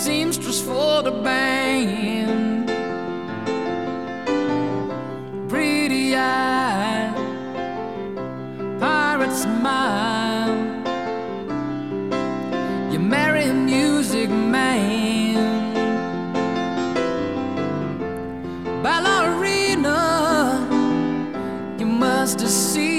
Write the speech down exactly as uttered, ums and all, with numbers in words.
seamstress for the band, pretty eyed pirate smile. You marry a music man, ballerina. You must have seen